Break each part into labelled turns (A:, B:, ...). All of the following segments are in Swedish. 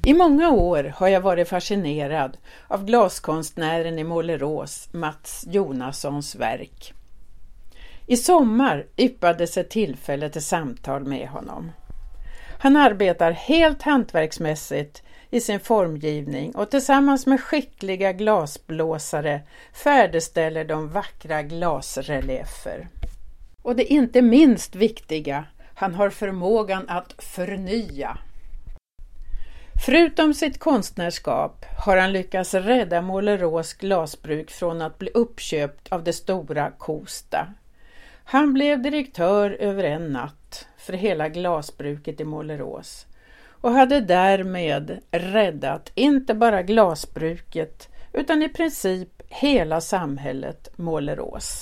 A: I många år har jag varit fascinerad av glaskonstnären i Målerås, Mats Jonassons verk. I sommar yppades ett tillfälle till samtal med honom. Han arbetar helt hantverksmässigt i sin formgivning och tillsammans med skickliga glasblåsare färdigställer de vackra glasreliefer. Och det inte minst viktiga, han har förmågan att förnya. Förutom sitt konstnärskap har han lyckats rädda Målerås glasbruk från att bli uppköpt av det stora Kosta. Han blev direktör över en natt för hela glasbruket i Målerås och hade därmed räddat inte bara glasbruket utan i princip hela samhället Målerås.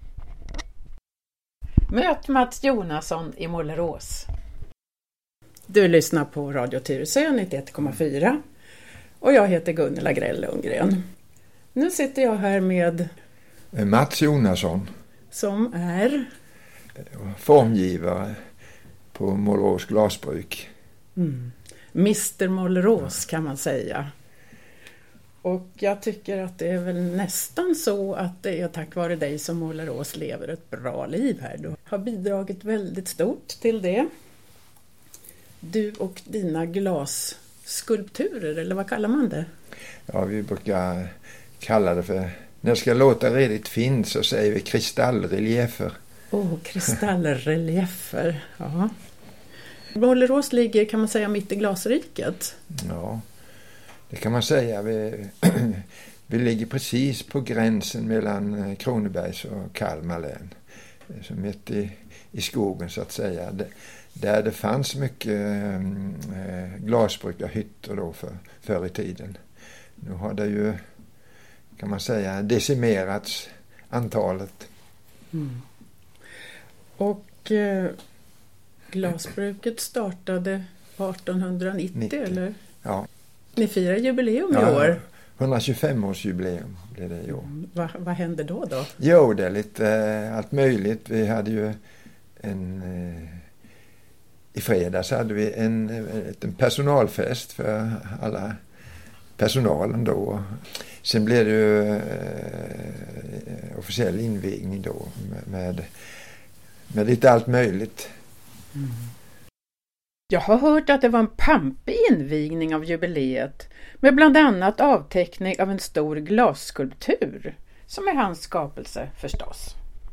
A: Möt Mats Jonasson i Målerås. Du lyssnar på Radio Tyresö 91,4 och jag heter Gunilla Grell Lundgren. Nu sitter jag här med
B: Mats Jonasson
A: som är
B: formgivare på Målerås glasbruk.
A: Mr Målerås kan man säga. Och jag tycker att det är väl nästan så att det är tack vare dig som Målerås lever ett bra liv här. Du har bidragit väldigt stort till det. Du och dina glasskulpturer, eller vad kallar man det?
B: Ja, vi brukar kalla det för, när det ska låta redigt fint så säger vi kristallreliefer.
A: Kristallreliefer, ja. Målerås ligger, kan man säga, mitt i glasriket.
B: Ja, det kan man säga. Vi ligger precis på gränsen mellan Kronobergs och Kalmar län. Så mitt i skogen så att säga. Där det fanns mycket glasbruk och hytter då förr i tiden. Nu har det ju, kan man säga, decimerats antalet.
A: Och glasbruket startade 1890 eller?
B: Ja.
A: Ni firar jubileum i år.
B: 125-årsjubileum blev det i år.
A: Vad hände då?
B: Jo, det är lite allt möjligt. Vi hade ju i fredags hade vi en personalfest för alla personalen då. Sen blev det ju officiell invigning då med lite allt möjligt.
A: Jag har hört att det var en pampig invigning av jubileet med bland annat avteckning av en stor glasskulptur som är hans skapelse förstås.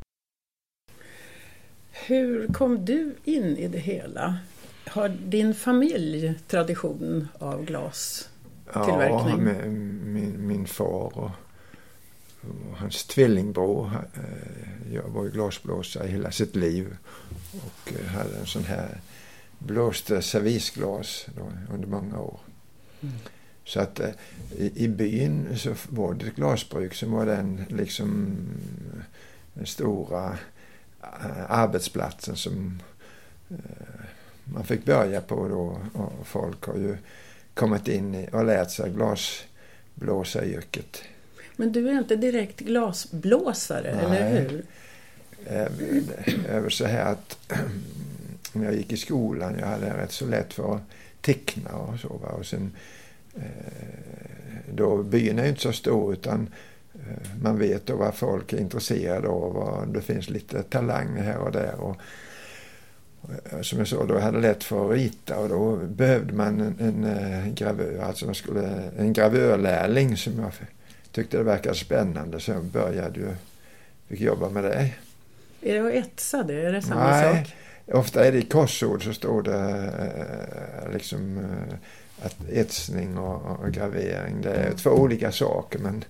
A: Hur kom du in i det hela? Har din familj tradition av glastillverkning?
B: Ja, min far och hans tvillingbror. Jag var ju glasblåsare hela sitt liv och hade en sån här blåste servisglas under många år. Så att i byn så var det ett glasbruk som var den liksom den stora arbetsplatsen som man fick börja på då, och folk har ju kommit in och lärt sig glasblåsaryrket. Men
A: du är inte direkt glasblåsare,
B: nej,
A: eller hur?
B: Jag vill säga att när jag gick i skolan, jag hade rätt så lätt för att teckna och så. Och sen, då byn är ju inte så stor utan man vet då vad folk är intresserade av och det finns lite talang här och där. Och som jag sa, då hade lätt för att rita och då behövde man en gravör, alltså en gravörlärling som jag tyckte det verkade spännande så jag började fick jobba med det.
A: Är det att etsa det? Är det samma sak?
B: Nej, ofta är det i korsord så står det liksom att etsning och gravering, det är två olika saker men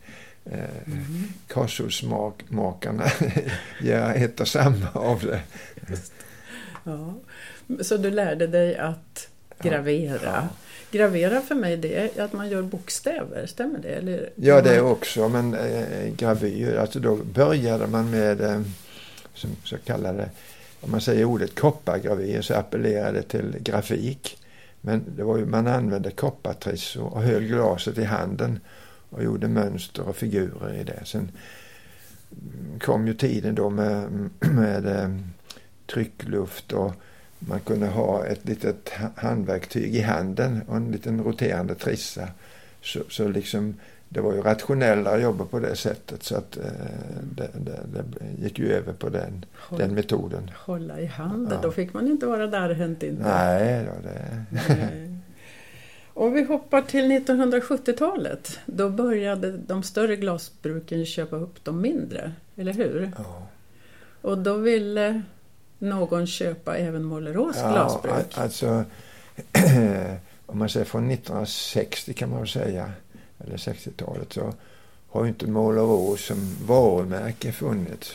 B: korsordsmakarna gör ett och samma av det.
A: Ja. Så du lärde dig att gravera. Ja. Gravera för mig det är att man gör bokstäver, stämmer det? Eller?
B: Ja, det är också, men gravyr, alltså då började man med som så kallade, om man säger ordet koppargravyr så appellerar det till grafik. Men det var ju, man använde koppartriss och höll glaset i handen och gjorde mönster och figurer i det. Sen kom ju tiden då med tryckluft och man kunde ha ett litet handverktyg i handen och en liten roterande trissa. Så liksom, det var ju rationellare att jobba på det sättet, så att det gick ju över på den metoden.
A: Hålla i handen, då fick man inte vara där hänt inte.
B: Nej, det.
A: Nej. Och vi hoppar till 1970-talet. Då började de större glasbruken köpa upp de mindre, eller hur?
B: Ja.
A: Och då ville någon köpa även Målerås glasbruk.
B: Ja, alltså om man säger från 1960 kan man väl säga, eller 60-talet, så har ju inte Målerås som varumärke funnits.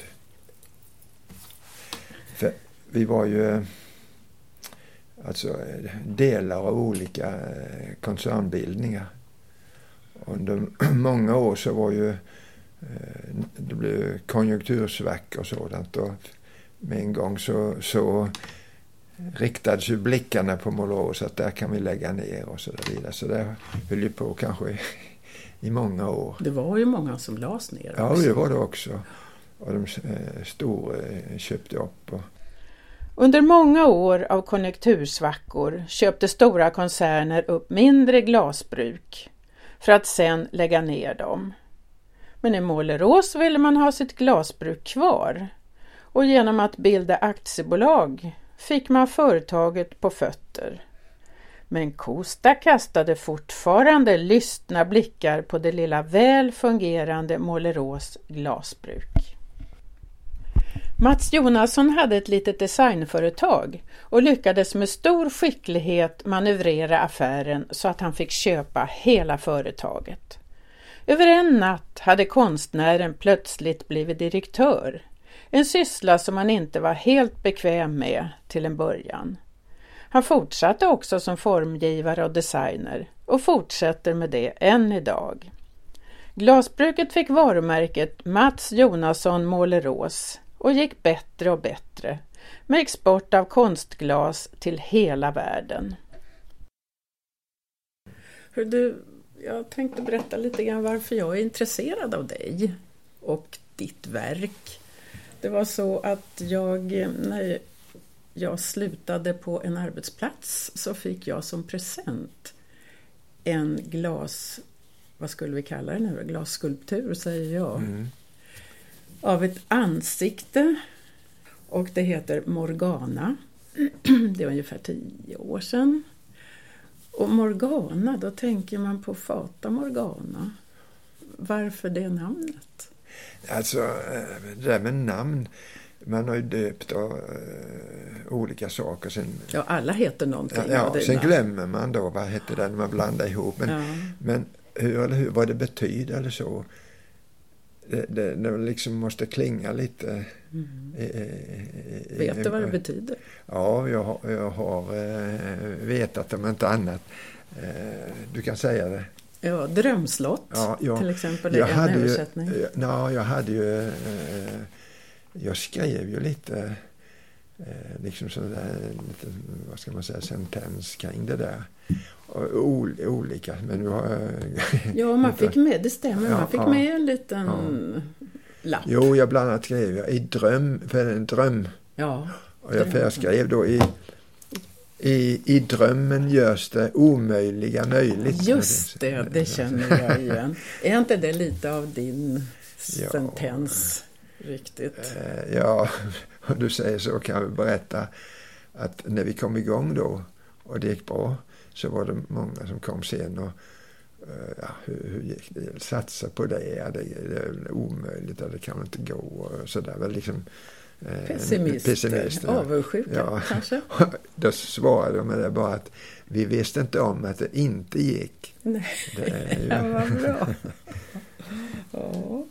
B: För vi var ju alltså delar av olika koncernbildningar. Under många år så var ju det blev konjunktursvackor och sådant, och med en gång så riktades ju blickarna på Målerås att där kan vi lägga ner och så vidare. Så det höll ju på kanske i många år.
A: Det var ju många som lades ner.
B: Ja, det var det också. Och de stora köpte upp.
A: Under många år av konjunktursvackor köpte stora koncerner upp mindre glasbruk för att sen lägga ner dem. Men i Målerås ville man ha sitt glasbruk kvar, och genom att bilda aktiebolag fick man företaget på fötter. Men Kosta kastade fortfarande lystna blickar på det lilla väl fungerande Målerås glasbruk. Mats Jonasson hade ett litet designföretag och lyckades med stor skicklighet manövrera affären så att han fick köpa hela företaget. Över en natt hade konstnären plötsligt blivit direktör, en syssla som han inte var helt bekväm med till en början. Han fortsatte också som formgivare och designer och fortsätter med det än idag. Glasbruket fick varumärket Mats Jonasson Målerås och gick bättre och bättre med export av konstglas till hela världen. Hör du, jag tänkte berätta lite grann varför jag är intresserad av dig och ditt verk. Det var så att när jag slutade på en arbetsplats så fick jag som present en vad skulle vi kalla det nu? Glasskulptur säger jag. Av ett ansikte, och det heter Morgana. Det var ungefär 10 år sedan. Och Morgana, då tänker man på Fata Morgana. Varför det namnet?
B: Alltså, det där med namn, man har ju döpt av olika saker. Sen,
A: ja, alla heter någonting.
B: Ja, sen glömmer man då, vad heter det när man blandar ihop. Men vad det betyder eller så. Det liksom måste klinga lite.
A: Vet du vad det betyder?
B: Ja, jag har vetat om inte annat. Du kan säga det.
A: Ja, drömslott till exempel. Översättning.
B: Jag skrev ju lite liksom sådär lite, vad ska man säga, sentens kring det där. Olika, men nu har
A: ja, man fick med, det stämmer, man fick med en liten lapp.
B: Jo, jag bland annat skrev jag i dröm.
A: Ja.
B: Och jag skrev då i drömmen görs det omöjliga möjligt.
A: Just det känner jag igen. Är inte det lite av din sentens riktigt?
B: Ja, om du säger så kan jag berätta att när vi kom igång då och det gick bra, så var det många som kom sen och hur gick det? Satsa på det är omöjligt, det kan inte gå och sådär, väl liksom
A: pessimister, avundsjuka kanske.
B: Då svarade de med det bara att vi visste inte om att det inte gick.
A: Nej, det var bra. Ja.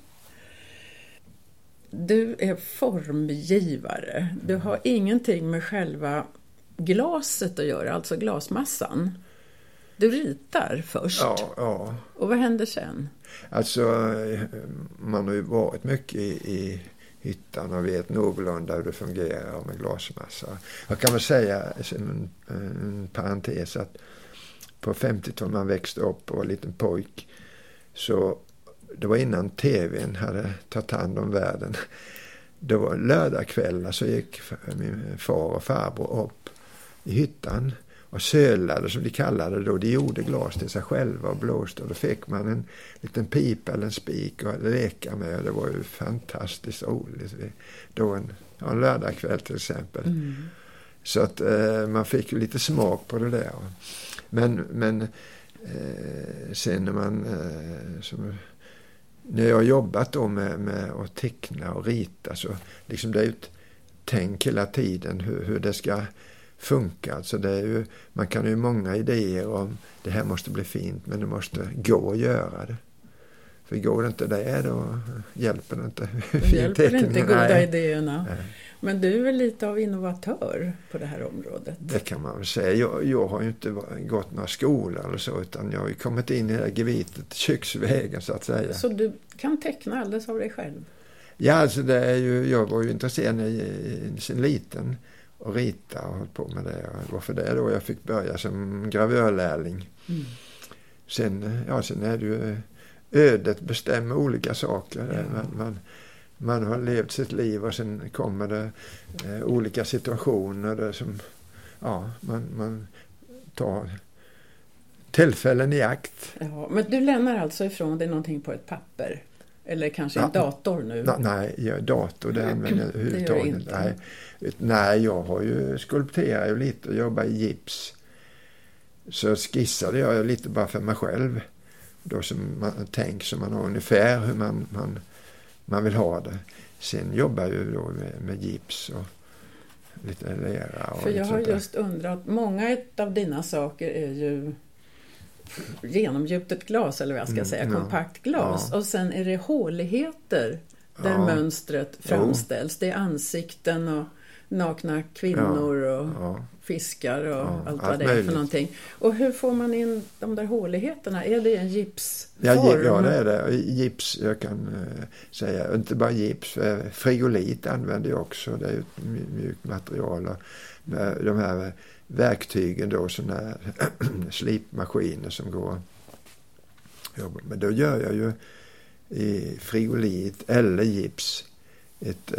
A: Du är formgivare. Du har ingenting med själva glaset att göra, alltså glasmassan. Du ritar först.
B: Ja.
A: Och vad händer sen?
B: Alltså, man har ju varit mycket i hyttan och vet någorlunda hur det fungerar med glasmassa. Jag kan väl säga en parentes att på 50-talet man växte upp och var en liten pojk, så det var innan tvn hade tagit hand om världen. Det var lördagskvällar så gick min far och farbror upp i hyttan och sölade som de kallade det då. De gjorde glas till sig själva och blåste och då fick man en liten pipa eller en spik och leka med och det var ju fantastiskt roligt. Då en lördagkväll till exempel. Så att man fick ju lite smak på det där. Men sen när man när jag har jobbat då med att teckna och rita så liksom det är ju ett tänk hela tiden hur det ska funka. Alltså det är ju, man kan ju många idéer om det här måste bli fint men det måste gå att göra det. För går det inte det då hjälper det inte.
A: Det hjälper inte goda idéerna. Nej. Men du är väl lite av innovatör på det här området? Det
B: kan man väl säga. Jag har ju inte gått några skolor eller så utan jag har ju kommit in i det här gevitet köksvägen så att säga. Så
A: du kan teckna alldeles av dig själv?
B: Ja, alltså det är ju, jag var ju intresserad sen liten och rita och hållit på med det. Det var för det då jag fick börja som gravörlärling. Sen är det ju ödet bestämmer olika saker. Ja. Man har levt sitt liv och sen kommer det olika situationer där som man tar tillfällen i akt.
A: Ja, men du lämnar alltså ifrån dig någonting på ett papper? Eller kanske en dator nu?
B: Nej, dator det använder jag överhuvudtaget. Nej, jag har ju skulpterat ju lite och jobbat i gips. Så skissade jag lite bara för mig själv. Då som man tänker så man har ungefär hur man vill ha det. Sen jobbar jag ju då med gips och lite lera. Och
A: för jag har just undrat, många av dina saker är ju genomgjutet glas eller vad jag ska säga, kompakt glas. Ja. Och sen är det håligheter där mönstret framställs. Det är ansikten och nakna kvinnor och fiskar och allt vad det är för någonting. Och hur får man in de där håligheterna? Är det en gipsform?
B: Ja, det är det. Gips, jag kan säga, inte bara gips, frigolit använder jag också. Det är ett mjukt material. Och de här verktygen då, sådana här slipmaskiner som går. Men då gör jag ju i frigolit eller gips ett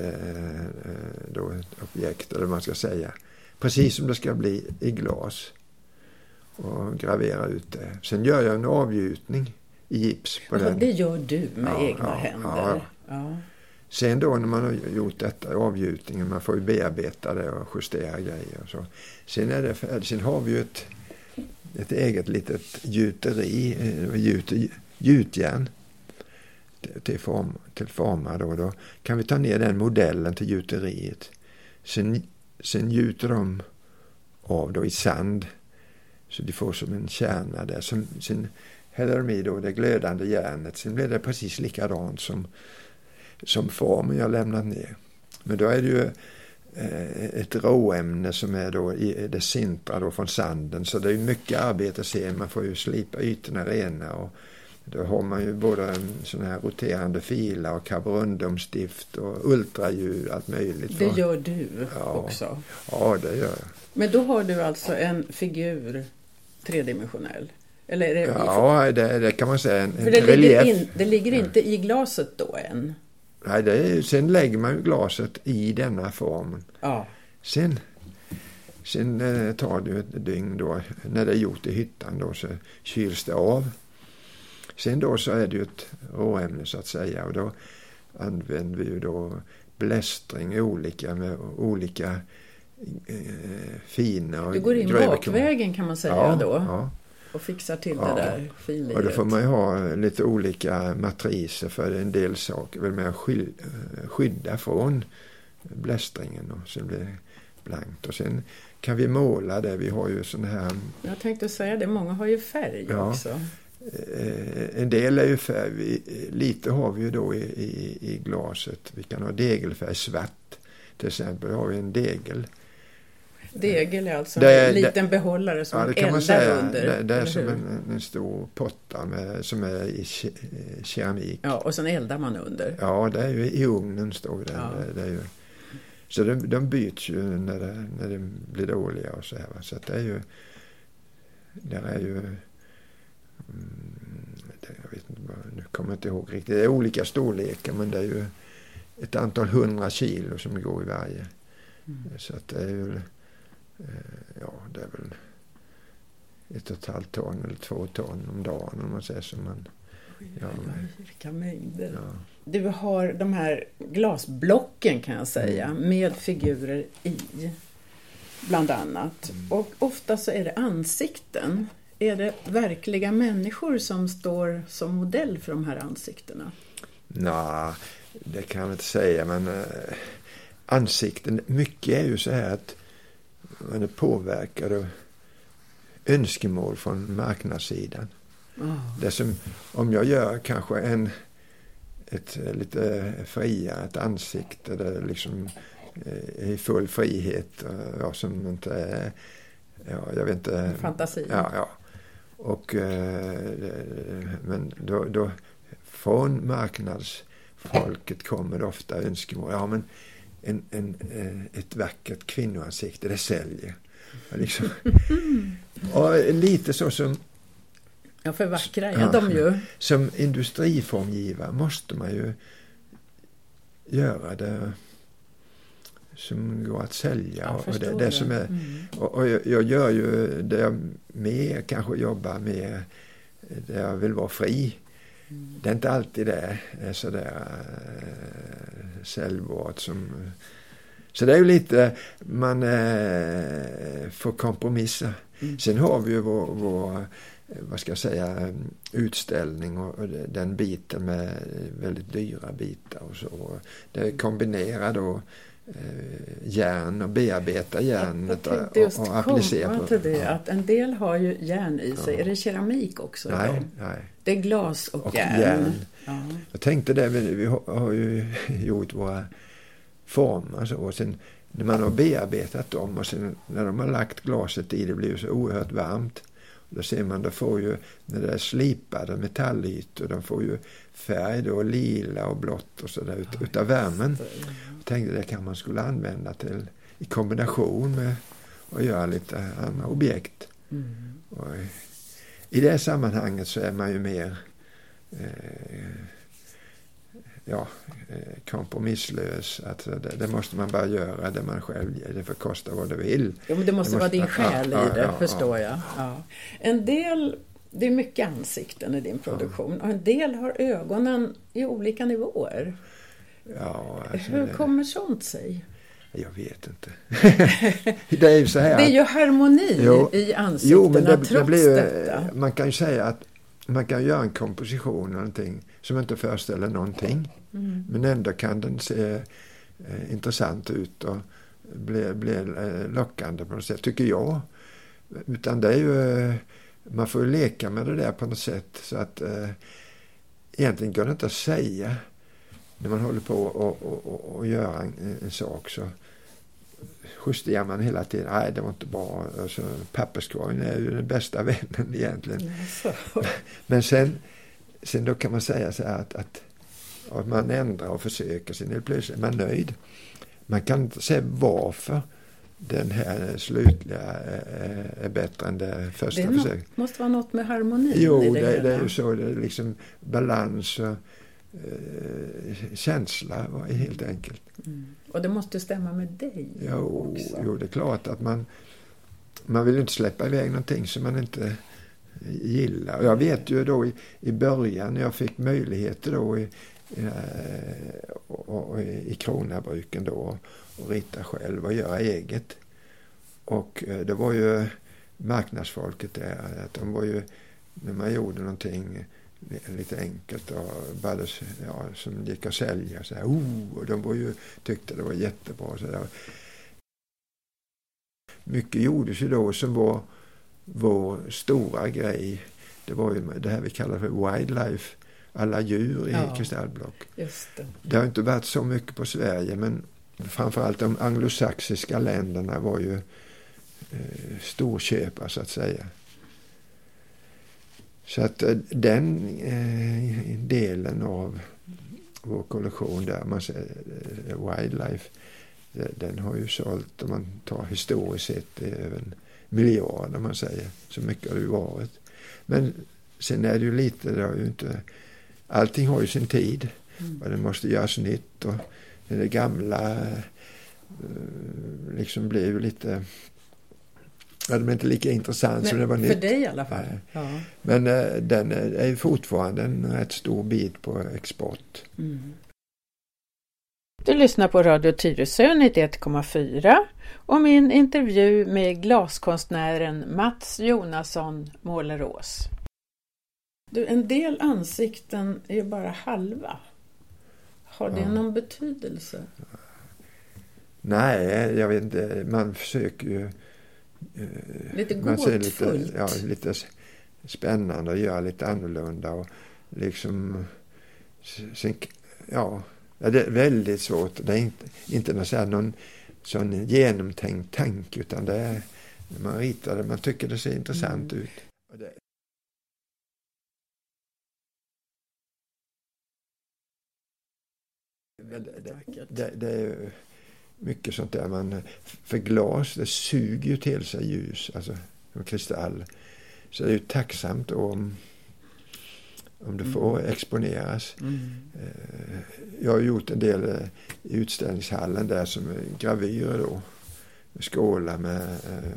B: objekt, eller man ska säga. Precis som det ska bli i glas. Och gravera ut det. Sen gör jag en avgjutning i gips på den.
A: Det gör du med egna händer. Ja.
B: Sen då när man har gjort detta, avgjutningen, man får ju bearbeta det och justera grejer och så. Sen är det färdigt. Sen har vi ju ett eget litet gjutjärn till formar då kan vi ta ner den modellen till gjuteriet. Sen gjuter de av då i sand så de får som en kärna där. Sen häller de i då det glödande järnet. Sen blir det precis likadant som formen jag lämnat ner. Men då är det ju ett råämne som är då det sintrar då från sanden. Så det är mycket arbete sen. Man får ju slipa ytorna rena och då har man ju både en sån här roterande fila och karborundumstift och ultraljud, allt möjligt.
A: Det gör du också?
B: Ja, det gör jag.
A: Men då har du alltså en figur tredimensionell? Eller är det
B: ja, det kan man säga. En relief.
A: Det ligger inte i glaset då än?
B: Nej, sen lägger man ju glaset i denna formen. Ja. Sen tar det ett dygn då, när det är gjort i hyttan då, så kyls det av. Sen då så är det ju ett råämne så att säga och då använder vi ju då blästring med olika fina och
A: du går in bakvägen kan man säga då och fixar till det där finliret.
B: Och då får man ju ha lite olika matriser för en del saker väl med att skydda från blästringen och sen blir det blankt och sen kan vi måla det. Vi har ju sån här...
A: Jag tänkte säga det, många har ju färg också.
B: En del är ju färg, lite har vi ju då i glaset. Vi kan ha degelfärg svart. Till exempel har vi en degel.
A: Degel är alltså en liten behållare som
B: det kan man
A: eldar
B: säga.
A: under.
B: Det är som en stor potta som är i keramik.
A: Ja, och sen eldar man under.
B: Ja, det är ju i ugnen står det. Ja. Det är ju, så de byts ju när de blir dåliga och så här. Så att det är ju... jag vet inte, nu kommer jag inte ihåg riktigt. Det är olika storlekar men det är ju ett antal 100 kilo som går i varje. Så att det är ju det är väl 1,5 ton eller 2 ton om dagen om man säger som man. Ja.
A: Vilka mängder.
B: Ja.
A: Du har de här glasblocken kan jag säga med figurer i bland annat. Och ofta så är det ansikten. Är det verkliga människor som står som modell för de här ansiktena?
B: Nej, det kan jag inte säga, men ansikten, mycket är ju så här att man är påverkad av önskemål från marknadssidan. Det som, om jag gör kanske ett lite ett ansikte där liksom i full frihet och som inte är, jag vet inte,
A: fantasi.
B: Ja. Och men då från marknadsfolket kommer det ofta önskemål. Ja, men ett vackert kvinnoansikte, det säljer. Liksom. Och lite så som
A: ja, för vackra är de ju. Som
B: industriformgivare måste man ju göra det som går att sälja. Och det som är, och jag gör ju det jag mer kanske jobbar med, där jag vill vara fri. Det är inte alltid det är sådär säljbart som. Så det är ju lite, man får kompromissa. Sen har vi ju vår vad ska jag säga, utställning och den biten med väldigt dyra bitar och så. Det kombinerar då järn och bearbeta järnet och applicera på.
A: Till det, att en del har ju järn i sig. Är det keramik också?
B: Nej.
A: Det är glas och järn. Ja.
B: Jag tänkte det, vi har ju gjort våra former och sen när man har bearbetat dem och sen när de har lagt glaset i, det blir ju så oerhört varmt. Då ser man, då får ju när det är slipade metallytor, de får ju färg då, lila och blått och sådär utav värmen. Jag tänkte det kan man skulle använda till i kombination med att göra lite andra objekt. Och i det sammanhanget så är man ju mer kompromisslös. Att det måste man bara göra det man själv ger. Det får kosta vad det vill.
A: Ja, men det måste vara din själ i det, förstår jag. Ja. En del, det är mycket ansikten i din produktion. Och en del har ögonen i olika nivåer.
B: Ja, alltså
A: hur kommer sånt sig?
B: Jag vet inte. Det är ju så här.
A: Det är ju harmoni i ansiktena
B: men det blir ju,
A: detta.
B: Man kan ju säga att man kan göra en komposition eller någonting som inte föreställer någonting. Men ändå kan den se intressant ut och bli lockande på något sätt, tycker jag. Utan det är ju, man får ju leka med det där på något sätt så att egentligen går det inte att säga när man håller på och göra en sak så justerar man hela tiden. Nej, det var inte bra. Alltså, papperskorgen är ju den bästa vännen egentligen. Men sen då kan man säga så här att man ändrar och försöker, sen helt plötsligt är man nöjd. Man kan inte säga varför den här slutliga är bättre än det första försöket. Det måste
A: vara något med harmoni.
B: Jo, det är ju så. Det är liksom balans och känsla helt enkelt.
A: Och det måste stämma med dig också.
B: Jo, det är klart att man vill inte släppa iväg någonting som man inte gillar. Och jag vet ju då i början när jag fick möjligheter då i Kronabruken då och rita själv och göra eget. Och det var ju marknadsfolket där, att de var ju, när man gjorde någonting lite enkelt och bara som gick att sälja så här, och de var ju, tyckte det var jättebra så där. Mycket gjordes ju då som var vår stora grej. Det var ju det här vi kallar för wildlife, alla djur i kristallblock.
A: Just det.
B: Det har inte varit så mycket på Sverige, men framförallt de anglosaxiska länderna var ju storköpare så att säga. Så att den delen av vår kollektion där man säger wildlife, den har ju sålt, om man tar historiskt sett, över 1 miljard man säger. Så mycket har det ju varit. Men sen är det ju lite, det har ju inte, allting har ju sin tid och det måste göras nytt och det gamla liksom blir ju lite Ja, de är inte lika intressant som det var nytt.
A: För dig i alla fall. Ja.
B: Men den är ju fortfarande en rätt stor bit på export.
A: Mm. Du lyssnar på Radio Tyresö 91,4 och min intervju med glaskonstnären Mats Jonasson Målerås. Du, en del ansikten är bara halva. Har det någon betydelse?
B: Nej, jag vet inte. Man försöker ju...
A: Lite gåtfullt.
B: Lite spännande och göra lite annorlunda. Och liksom... det är väldigt svårt. Det är inte någon sån genomtänkt tanke, utan det är... Man ritar det, man tycker det ser intressant ut. Det är mycket sånt där. För glas, det suger ju till sig ljus, alltså kristall. Så det är ju tacksamt om det får exponeras. Jag har gjort en del i utställningshallen där som är gravyrer då. Med skålar med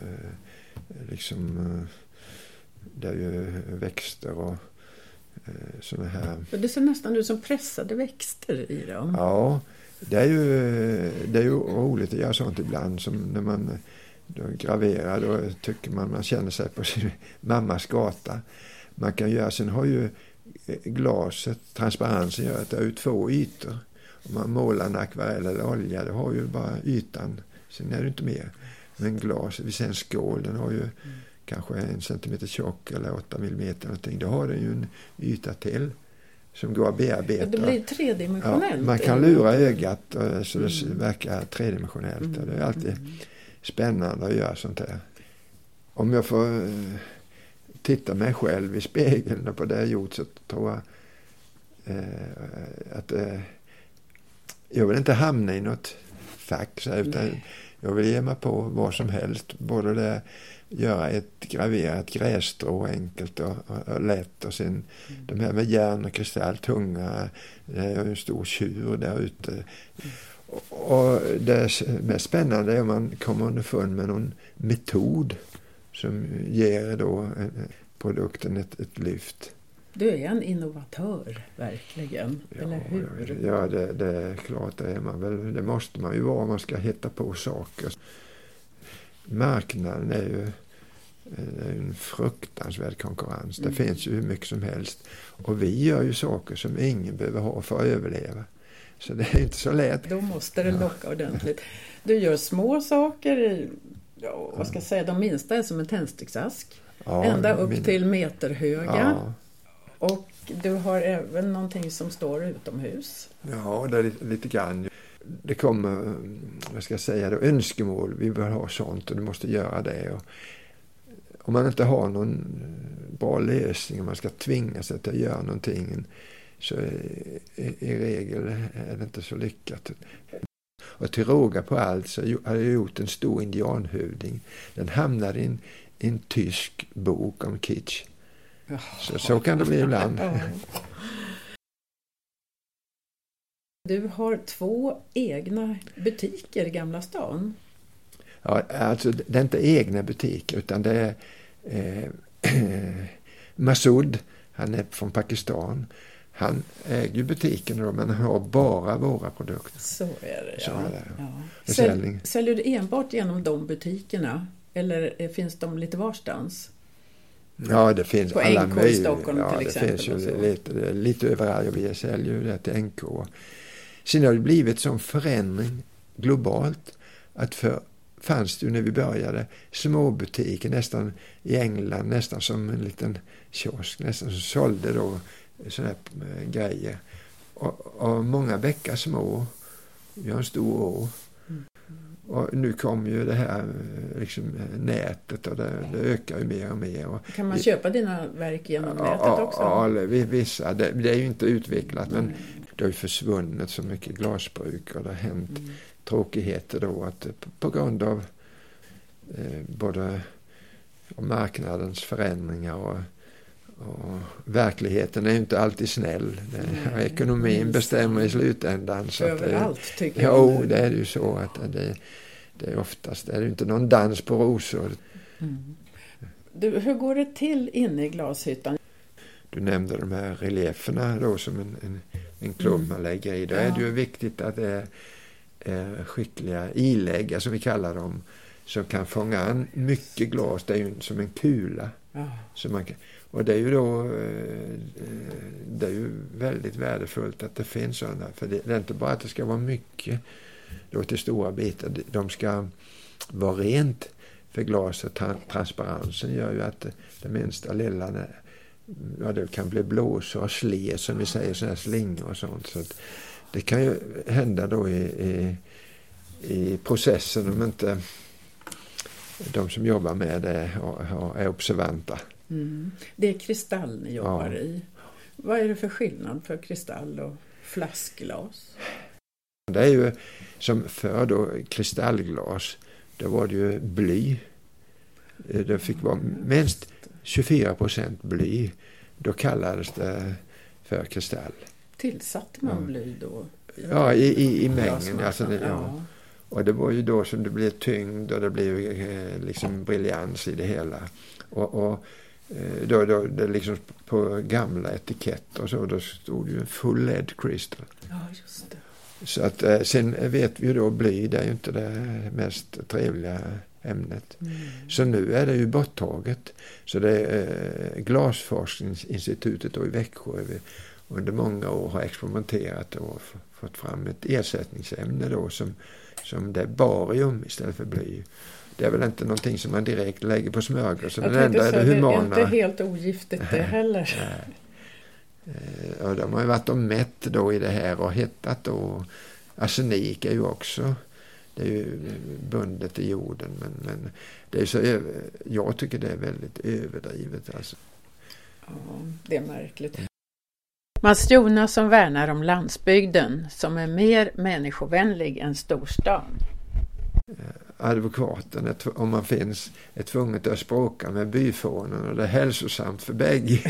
B: där är ju växter och såna här.
A: Det ser nästan ut som pressade växter i dem.
B: Ja, det är ju roligt att göra sånt ibland, som när man graverar, då tycker man känner sig på sin mammas gata. Man kan göra, sen har ju glaset, transparensen gör att det är 2 ytor. Om man målar en akvarell eller olja, det har ju bara ytan, sen är det inte mer. Men glas, vi ser en skål, den har ju kanske 1 centimeter tjock eller 8 millimeter någonting. Då har den ju en yta till som går att bearbeta.
A: Det blir tredimensionellt.
B: Ja, man kan lura ögat så det verkar tredimensionellt. Det är alltid spännande att göra sånt här. Om jag får titta mig själv i spegeln och på det jag gjort, så tror jag att jag vill inte hamna i något fack, utan jag vill ge mig på vad som helst. Både det, göra ett graverat grässtrå enkelt och lätt, och sen de här med järn och kristall tunga, det är en stor tjur där ute. Och det mest spännande är om man kommer underfund med någon metod som ger då produkten ett lyft.
A: Du är en innovatör, verkligen, eller hur?
B: Ja, det är klart, det är man väl. Det måste man ju vara om man ska hitta på saker. Marknaden är ju en fruktansvärd konkurrens. Det finns ju hur mycket som helst. Och vi gör ju saker som ingen behöver ha för att överleva. Så det är inte så lätt.
A: Då måste det locka ordentligt. Du gör små saker, vad ska jag säga, de minsta är som en tändsticksask. Ända upp till meterhöga. Ja. Och du har även någonting som står utomhus.
B: Ja, det är lite grann. Det kommer, vad ska jag säga då, önskemål. Vi bör ha sånt och du måste göra det. Och om man inte har någon bra lösning, om man ska tvinga sig till att göra någonting, så i regel är det inte så lyckat. Och till råga på allt så hade jag gjort en stor indianhövding. Den hamnade i en tysk bok om kitsch. Så kan det bli ibland.
A: Du har 2 egna butiker i Gamla stan.
B: Ja, alltså det är inte egna butiker, utan det är Masoud, han är från Pakistan. Han äger butiken då, men han har bara våra produkter.
A: Så är det,
B: så är det.
A: Ja. Säljer du enbart genom de butikerna, eller finns de lite varstans?
B: Ja, det finns
A: på
B: alla
A: NK i Stockholm till exempel.
B: Det finns ju lite överallt. Vi säljer ju det till NK. Sen har det blivit som förändring globalt, att fanns det ju när vi började små butiker nästan i England, nästan som en liten kiosk, nästan som sålde då sådana här grejer. Och många bäckar små, vi har en stor å. Och nu kommer ju det här liksom nätet, och det ökar ju mer och mer.
A: Kan man köpa dina verk genom nätet också? Ja,
B: vissa. Det är ju inte utvecklat, men det har ju försvunnit så mycket glasbruk, och det har hänt tråkigheter då, att på grund av både marknadens förändringar och verkligen är ju inte alltid snäll. Ekonomin bestämmer i slutändan. Så
A: överallt tycker jag.
B: Jo, det är ju så att det är oftast det är ju inte någon dans på rosor.
A: Mm. Du, hur går det till inne i glashyttan?
B: Du nämnde de här relieferna då som en klump man lägger i. Då är det ju viktigt att det är skickliga iläggar som vi kallar dem, som kan fånga an mycket glas. Det är ju som en kula. Så man kan, och det är ju då det är ju väldigt värdefullt att det finns sådana. För det är inte bara att det ska vara mycket då till stora bitar. De ska vara rent, för glaset. Transparensen gör ju att det minsta lilla, det kan bli blåsor och sle som vi säger, sådana här slingor och sånt. Så att det kan ju hända då i processen om inte de som jobbar med det är observanta.
A: Mm. Det är kristall ni jobbar i. Vad är det för skillnad för kristall och flaskglas?
B: Det är ju som för då kristallglas, då var det ju bly. Det fick vara minst 24% bly. Då kallades det för kristall.
A: Tillsatte man bly då?
B: I mängden. Alltså, Och det var ju då som det blev tyngd och det blev liksom briljans i det hela. Och då det liksom på gamla etiketter och så, då stod ju full lead crystal.
A: Ja, just det.
B: Så att sen vet vi ju då, bly, det är ju inte det mest trevliga ämnet. Så nu är det ju borttaget. Så det är Glasforskningsinstitutet då i Växjö under många år har experimenterat och fått fram ett ersättningsämne då som det är barium istället för bly. Det är väl inte någonting som man direkt lägger på smörgås.
A: Jag tänkte säga, det är inte helt ogiftigt det heller.
B: Och de har ju varit och mätt då i det här och hittat då. Arsenik är ju också, det är ju bundet i jorden, men det är så jag tycker det är väldigt överdrivet alltså.
A: Ja, det är märkligt. Mats Jonasson värnar om landsbygden som är mer människovänlig än storstan.
B: Advokaten, om man finns, är tvungen att språka med byfånen och det är hälsosamt för bägge.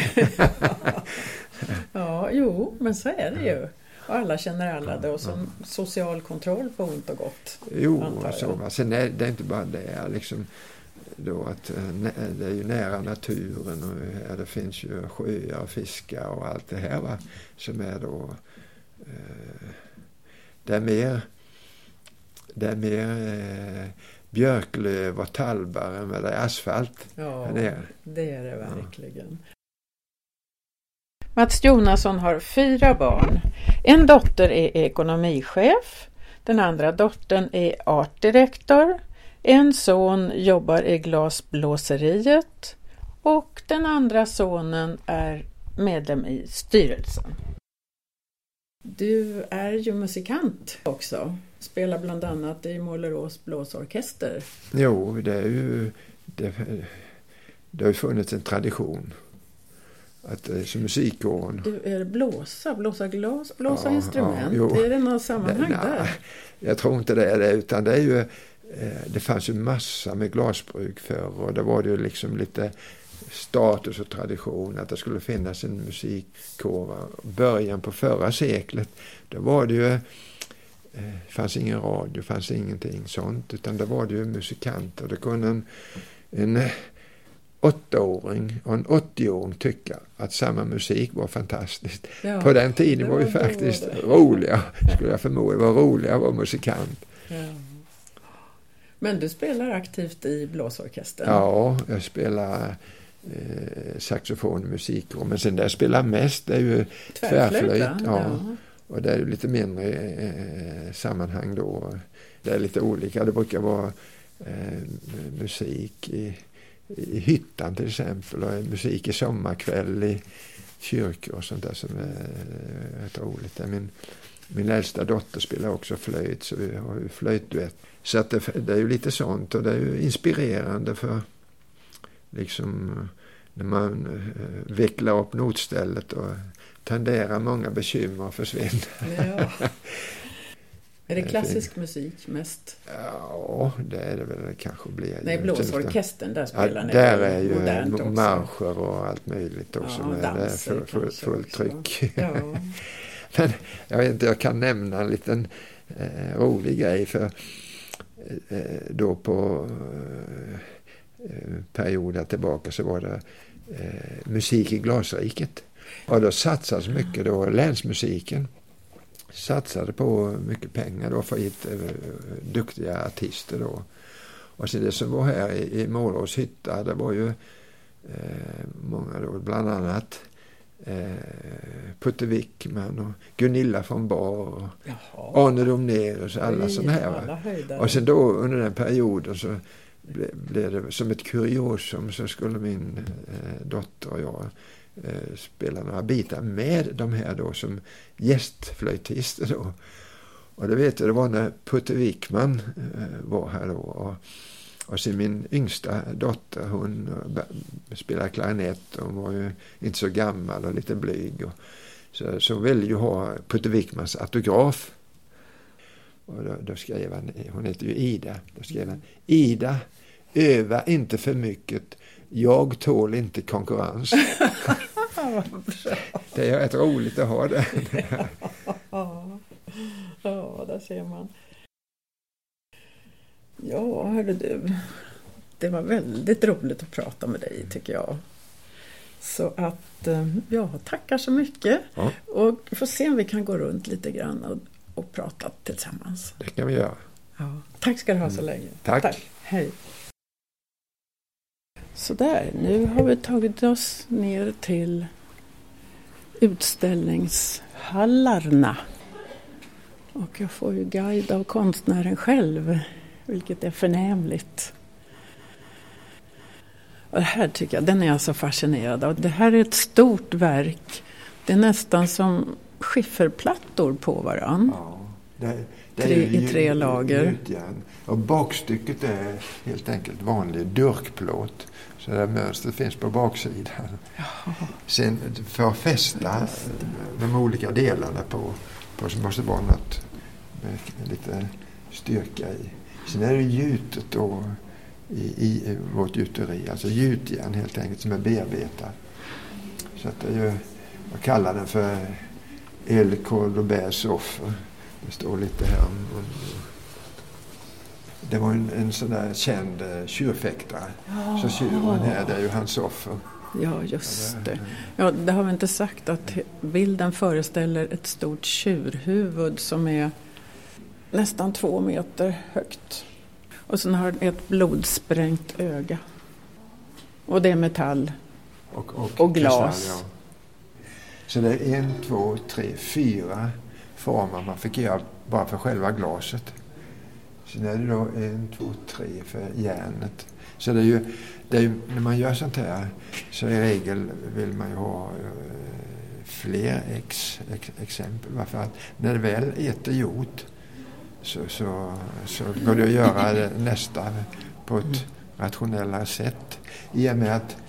A: Ja, jo, men så är det ju. Och alla känner alla då, som social kontroll på ont och gott.
B: Jo, så. Sen är det inte bara det liksom då att det är ju nära naturen och det finns ju sjöar och fiskar och allt det här, va, som är då det är mer björklöv och tallbar än vad det är asfalt.
A: Ja, det är det verkligen. Mats Jonasson har 4 barn. En dotter är ekonomichef, den andra dottern är artdirektor, en son jobbar i glasblåseriet och den andra sonen är medlem i styrelsen. Du är ju musikant också. Spelar bland annat i Målerås blåsorkester.
B: Jo, det är ju det har ju funnits en tradition att som musikkåren.
A: Du är blåsa glas, blåsa instrument. Jo, är det något sammanhang där?
B: Jag tror inte det är det, utan det är ju det fanns ju massa med glasbruk förr och det var det ju liksom lite status och tradition att det skulle finnas en musikkår. Början på förra seklet, då var det ju fanns ingen radio, fanns ingenting sånt, utan det var det ju musikanter. Det kunde en 8-åring och en 80-åring tycka att samma musik var fantastiskt. Ja, på den tiden var ju faktiskt roliga, skulle jag förmoda, var roliga att vara musikant. Ja.
A: Men du spelar aktivt i blåsorkestern?
B: Ja, jag spelar saxofon och musik. Men sen där spelar mest, det är ju tvärflöjt. Ja. Och det är ju lite mindre sammanhang då. Det är lite olika. Det brukar vara musik i hyttan till exempel. Och musik i sommarkväll i kyrkor och sånt där som är rätt roligt. Min äldsta dotter spelar också flöjt, så vi har ju flöjtduett. Så att det är ju lite sånt och det är ju inspirerande för liksom när man vecklar upp notstället och tenderar många bekymmer att försvinna. Ja.
A: Är det klassisk musik mest?
B: Ja, det är det väl kanske blir.
A: Nej, blåsorkestern, där spelar ni
B: där är ju marscher och allt möjligt också.
A: Ja,
B: med det fullt tryck.
A: Ja.
B: Men jag vet inte, jag kan nämna en liten rolig grej för då på perioder tillbaka så var det musik i glasriket. Och då satsades mycket då, länsmusiken satsade på mycket pengar då för att hitta duktiga artister då. Och sen det som var här i Målerås hytta, det var ju många då, bland annat Putte Wickman och Gunilla von Bar och Arne Domnerus och alla sådana här. Och sen då under den perioden så blev det som ett kuriosum, så skulle min dotter och jag spela några bitar med de här då som gästflöjtister då. Och det vet jag, det var när Putte Wickman var här då. Och sen min yngsta dotter, hon spelade klarinett och hon var ju inte så gammal och lite blyg. Och så ville ju ha Putte Wickmans autograf. Och då skrev han, hon heter ju Ida, då skrev han: Ida, öva inte för mycket, jag tål inte konkurrens. Det är rätt roligt att ha det.
A: Ja, där ser man. Ja, hörru du. Det var väldigt roligt att prata med dig, tycker jag. Så att, ja, tackar så mycket. Ja. Och får se om vi kan gå runt lite grann och prata tillsammans.
B: Det kan vi göra.
A: Ja. Tack ska du ha så länge.
B: Tack.
A: Hej. Så där, nu har vi tagit oss ner till utställningshallarna. Och jag får ju guide av konstnären själv, vilket är förnämligt. Och det här tycker jag, den är jag så fascinerad av. Det här är ett stort verk. Det är nästan som skifferplattor på varann.
B: Ja, det är
A: i tre lager.
B: Och bakstycket är helt enkelt vanlig durkplåt. Så det mönstret finns på baksidan.
A: Jaha.
B: Sen för att fästa de olika delarna på så måste det vara något med lite styrka i. Sen är det gjutet då i vårt gjuteri, alltså gjutjärn helt enkelt, som är bearbetat. Så att det är ju, jag kallar den för El Cordoba's offer. Det står lite här om det var en sån där känd tjurfäktare. Ja. Så tjuren här, det är ju hans offer.
A: Ja, just det. Ja, det har vi inte sagt, att bilden föreställer ett stort tjurhuvud som är nästan 2 meter högt. Och sen har det ett blodsprängt öga. Och det är metall och glas.
B: Kristall, ja. Så det är 1, 2, 3, 4 former man fick göra bara för själva glaset. Sen är det då 1, 2, 3 för järnet. Så det är ju när man gör sånt här så i regel vill man ju ha fler exempel. Varför att när det väl är gjort så går det att göra det nästa på ett rationellare sätt. I och med att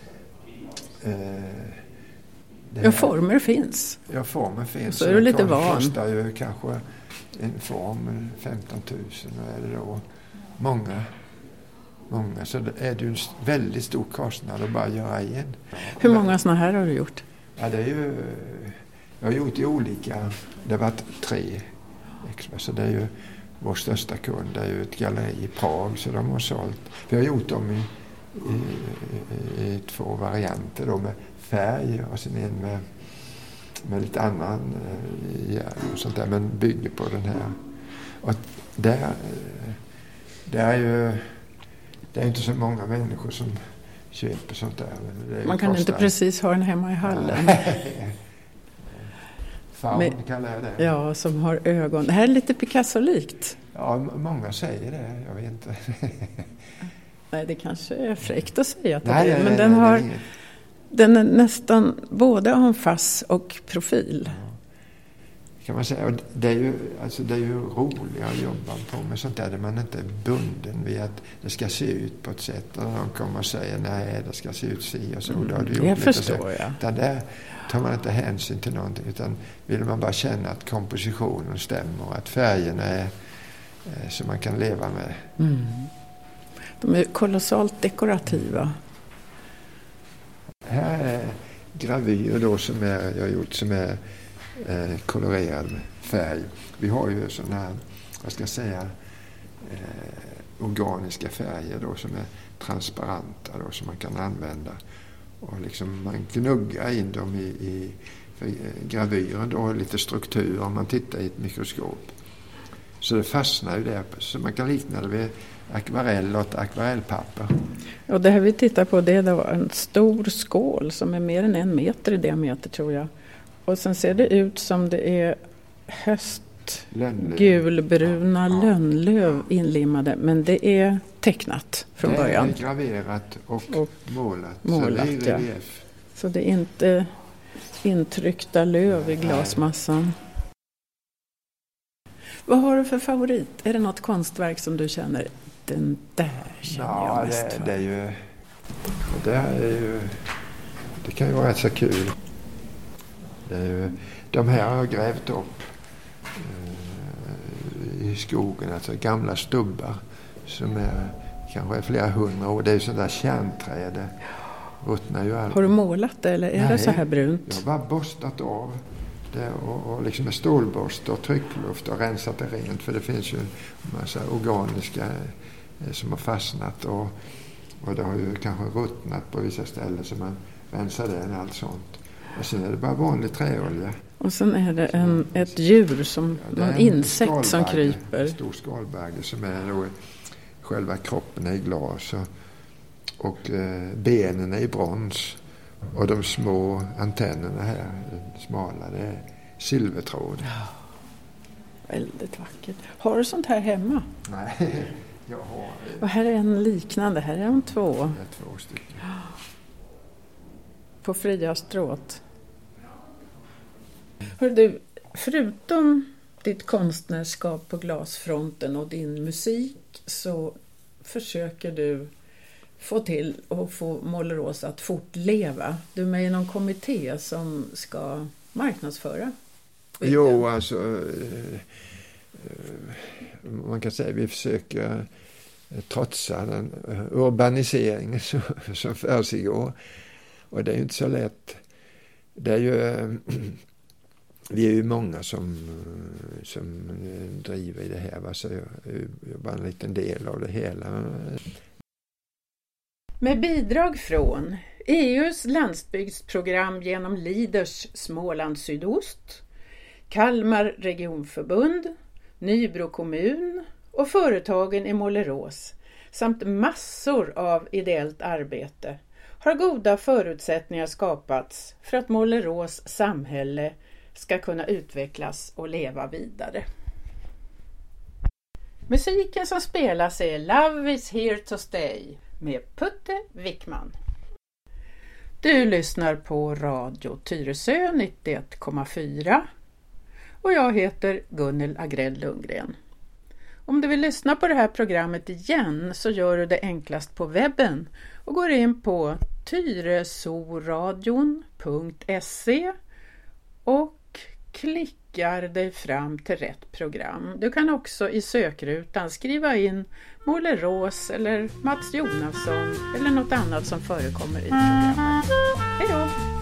A: former finns.
B: Ja, former finns.
A: Så är du lite van.
B: Det kostar ju kanske en form 15 000 och är det då många. Så är det ju en väldigt stor kostnad att bara göra igen.
A: Hur många såna här har du gjort?
B: Ja, det är ju, jag har gjort i olika, det har varit 3. Så det är ju vår största kund, det är ju ett galleri i Prag, så de har sålt. Vi har gjort dem i 2 varianter då, med färg och sen en med lite annan och sånt där, men bygger på den här. Och det är ju det är inte så många människor som köper sånt där.
A: Man kan inte precis ha den hemma i hallen.
B: Faun kallar jag det.
A: Ja, som har ögon. Det här är lite Picasso-likt.
B: Ja, många säger det. Jag vet inte.
A: Nej, det kanske är fräckt att säga att det är. Men den är nästan både en face och profil.
B: Ja. Kan man säga. Och det är ju roligare att jobba på med sånt där man inte är bunden vid att det ska se ut på ett sätt. Och de kommer och säger nej, det ska se ut si och så.
A: Det förstår jag.
B: Utan där tar man inte hänsyn till någonting, utan vill man bara känna att kompositionen stämmer och att färgerna är så man kan leva med.
A: Mm. De är kolossalt dekorativa.
B: Här är gravyr då som jag har gjort som är kolorerad färg. Vi har ju sådana här, vad ska jag säga, organiska färger då som är transparenta då, som man kan använda. Och liksom man gnuggar in dem i gravyren då, lite struktur om man tittar i ett mikroskop. Så det fastnar ju där. Så man kan likna det vid akvarell och ett akvarellpapper.
A: Och det här vi tittar på, det är då en stor skål som är mer än 1 meter i diameter, tror jag. Och sen ser det ut som det är gulbruna lönnlöv inlimmade. Men det är tecknat från början.
B: Det är graverat och målat.
A: Så
B: det är relief.
A: Så det är inte intryckta löv i glasmassan. Vad har du för favorit? Är det något konstverk som du känner, den där känner jag mest för?
B: Det kan ju vara rätt så kul. De här har jag grävt upp i skogen, alltså gamla stubbar som kanske är flera 100 år. Det är ju sådana där kärnträd.
A: Har du målat det eller är det så här brunt?
B: Jag har bara borstat av det och liksom med stålborst och tryckluft och rensat det rent, för det finns ju en massa organiska som har fastnat och det har ju kanske ruttnat på vissa ställen, så man rensar det och allt sånt. Och sen är det bara vanlig träolja. Och sen är det ett djur, som någon insekt som kryper. En stor skalbagge som är då själva kroppen är i glas och benen är i brons. Och de små antennerna här, smala, det är silvertråd. Ja, väldigt vackert. Har du sånt här hemma? Nej, jag har... Och här är en liknande, här är de 2. Det är 2 stycken. På fria stråt. Hör du, förutom ditt konstnärskap på glasfronten och din musik, så försöker du få till och få Målerås att fortleva. Du är med i någon kommitté som ska marknadsföra. Jo, alltså man kan säga att vi försöker trotsa den urbaniseringen som försiggår. Och det är ju inte så lätt. Det är ju, vi är ju många som driver i det här. Så jag är bara en liten del av det hela. Med bidrag från EUs landsbygdsprogram genom Leaders Småland Sydost, Kalmar regionförbund, Nybro kommun och företagen i Målerås samt massor av ideellt arbete har goda förutsättningar skapats för att Målerås samhälle ska kunna utvecklas och leva vidare. Musiken som spelas är Love is here to stay med Putte Wickman. Du lyssnar på Radio Tyresö 91,4 och jag heter Gunnel Agrell Lundgren. Om du vill lyssna på det här programmet igen så gör du det enklast på webben och går in på tyresoradion.se och klickar dig fram till rätt program. Du kan också i sökrutan skriva in Målerås eller Mats Jonasson eller något annat som förekommer i programmet. Hej då!